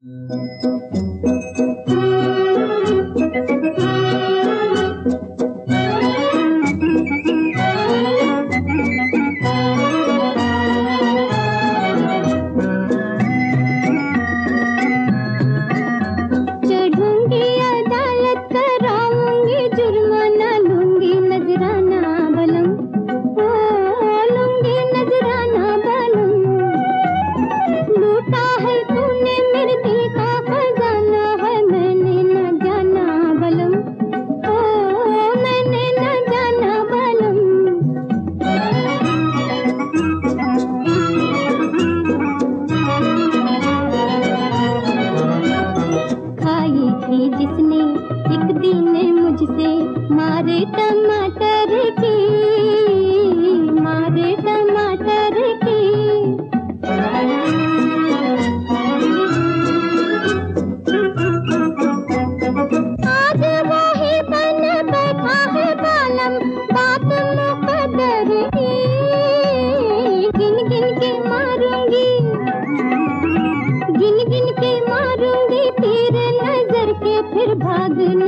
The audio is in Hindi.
जिसने एक दिन मुझसे मारे टमाटर की, मारे टमाटर की। आज वही बन बैठा है बालम, बात मुकद्दर की। गिन गिन के मारूंगी, गिन गिन के मारूंगी, तेरे नजर के फिर भागना।